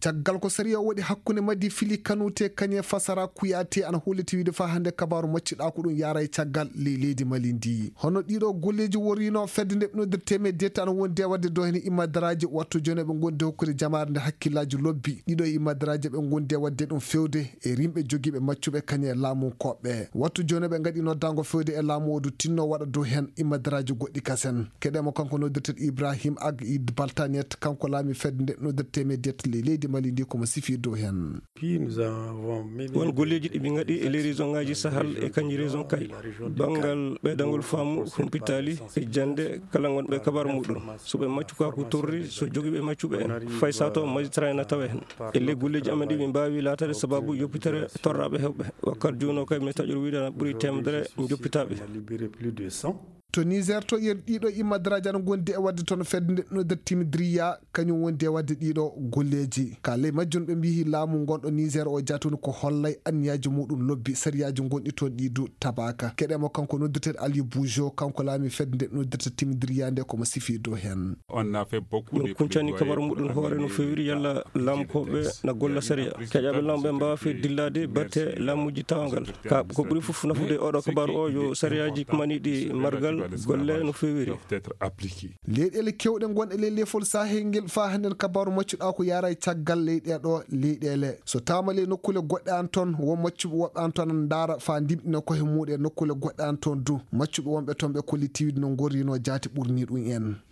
caggal ko sariya waɗi hakkunde Madi Fili Kanouté kañe fasara Kouyaté ana hulliti wiide fa hande kabaru macciɗa ko ɗum yara e caggal leydi Mali ndi. Hono ɗiɗo golleji worino fedde nde ɓe detta ana wondi e wadde do hen immadaraji wattu joni ɓe gondi hokkude jamare nde hakkillaji lobbi ɗiɗo immadaraji ɓe gondi e wadde ɗum fewde e rimɓe jogiiɓe maccuɓe kañe e laamu koɓɓe. Wattu joni ɓe gaɗi noddago fewde e laamu odu tinno waɗa dow hen immadaraji goɗɗi kasen. Keɗemo kanko noddirten Ibrahim Ag Id Baltaniet kanko laami fedde nde noddirteme det leydi Mali ndi komo sifi dow hen. Won golleji ɗi ɓe gaɗi e les région ngaji Sahel e kanji région kay bangal ɓeydagol faamu humpitali e jande kala gonɓe kabaru muɗum so ɓe maccu kako torri so jogiiɓe maccuɓe en fay sato magistrat en a tawa hen e ley golleji amen ɗi ɓe mbawi latade sababu yoppitere torraɓe hewɓe wakkati joni o kay mi taƴori wiide ana ɓuuri temedere joppitaɓe. To Niger to ɗiɗo immadaraji ana gondi e wadde toon fedde nde noddirtimi Driya kañum wondi e wadde ɗiɗo golleji ka ley majjum ɓe mbi laamu gonɗo Niger o jatuni ko hollay anniyaji muɗum lobbi sariyaji gonɗi toon ɗiɗu tabaka. Keɗemo kanko noddirten Ali Boujo kanko laami fedde nde noddirtimi Driya nde komo sifi dow hen. Ɗum kuncani kabaru muɗum hoore no fewiri yalla laamukoɓe na golla sariya keƴaɓe laamu ɓe mbawa fe dillade batte laamuji tawangal ka ko ɓuuri foof nafude oɗo kabaru o yo sariyaji kumaniɗi margal golle no fewiri. Leyɗele kewɗe gonɗe ley lefol Sahel ngel fa handen kabaru maccuɗa ko yara e caggal leyɗeɗo leyɗele so tamale nokkule goɗɗe an toon won maccuɓe woɓɓe an toon ana daara fa dimɗina koye muɗe nokkule goɗɗe an toon du maccuɓe wonɓe toon ɓe kolliti wiide no gorrino jaati ɓurni ɗum en.